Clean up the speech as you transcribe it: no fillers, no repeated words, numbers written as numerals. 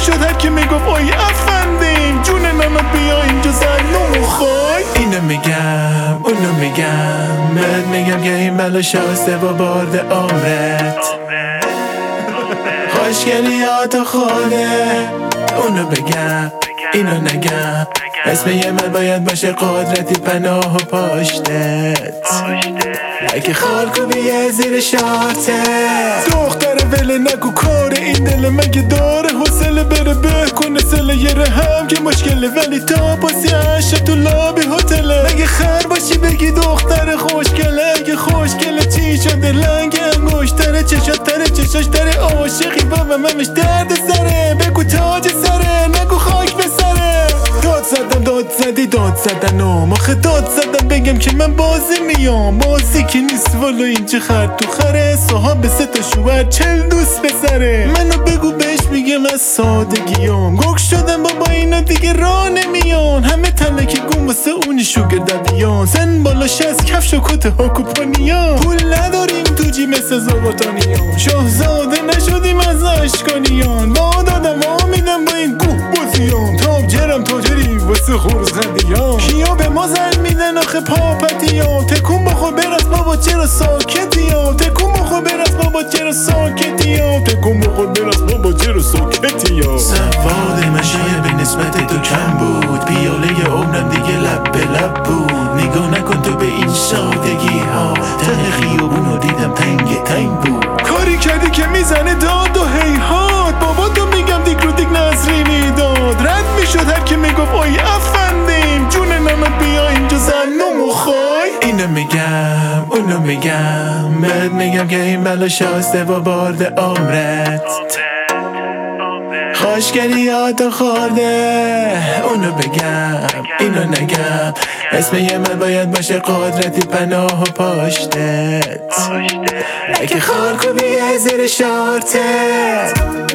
میشد هر کی میگفت آی افندیم جون نانا بیا اینجا زن نمیخوای. اینو میگم اونو میگم بهت میگم که این بلا شاسته با بارد عمرت خوشگلیاتو خوده. اونو بگم اینو نگم اسم یه من باید باشه قدرتی پناه و پشتت اگه خالکوبیه زیر شارتت. دختر وله نگو کار این دل من که داره حوصله بره به کنه سله یه رهم که مشکله ولی تا پاسی عشق تو لابی هتله. مگه خر باشی بگی دختر خوشگله اگه خوشگله چی شده لنگ انگشتره چشات تره چشاش تره عاشقی بابا ممش درد سره بگو تاج سره نگو خاک به سره. داد زدم داد زدی داد زدن آخه داد زدم بگم که من بازی میام بازی که نیست والا این چه خر تو خره صاحب 3 تا شوهر 40 دوست پسره. منو بگو بهش میگم از سادگیام گوک شدم بابا اینا دیگه راه نمیان همه تلک گم واسه اونی شوگر ددیان سن بالاش از کفش و کت هاکو پانیان پول نداریم تو جی مثل زباطانیان شاهزاده نشدیم از اشکانیان با دادم آمیدم با این گوه بازیان تاب جرم تاجری واسه خورزندیان کیا به ما زن میدن آخه پاپتیان تکون بخور برس بابا چرا ساکتیان تکون بخور برس بابا چرا ساکتیان تکون بخور برس بابا چرا ساکتیان. سواد مشیه به نسبت تو کم بود پیاله عمرم دیگه لب به لب بود نگاه نکن تو به این سادگی ها ته خیابونو دیدم تنگ تنگ بود کاری کردی که میزنه داد و هیهات بابا تو میگم دیگ رو دیگ نظری میداد رد میشد هر کی میگفت آی افندیم جون نانا بیا اینجا زن نمیخوای. اینو میگم اونو میگم بهت میگم که این بلا شاسته با بارد عمرت خوشگلیاتو خورده. اونو بگم اینو نگم اسم یه من باید باشه قدرتی پناه و پشتت اگه خالکوبیه زیر شارتت.